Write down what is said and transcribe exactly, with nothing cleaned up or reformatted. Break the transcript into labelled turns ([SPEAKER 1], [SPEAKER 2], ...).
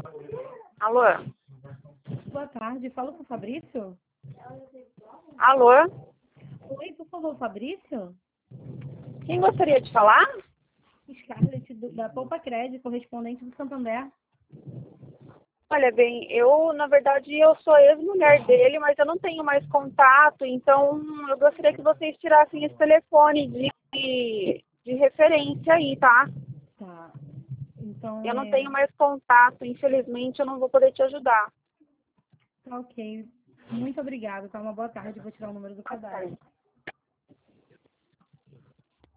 [SPEAKER 1] Alô?
[SPEAKER 2] Boa tarde, fala com o Fabrício?
[SPEAKER 1] Alô?
[SPEAKER 2] Oi, por favor, Fabrício?
[SPEAKER 1] Quem gostaria de falar?
[SPEAKER 2] Scarlett, do- da Poupa Crédito, correspondente do Santander.
[SPEAKER 1] Olha bem, eu, na verdade, eu sou ex-mulher dele, mas eu não tenho mais contato, então eu gostaria que vocês tirassem esse telefone de, de referência aí, tá?
[SPEAKER 2] Tá. Então,
[SPEAKER 1] Eu não
[SPEAKER 2] é...
[SPEAKER 1] tenho mais contato, infelizmente eu não vou poder te ajudar.
[SPEAKER 2] tá ok. Muito obrigada, tá? Uma boa tarde, vou tirar o número do cadastro.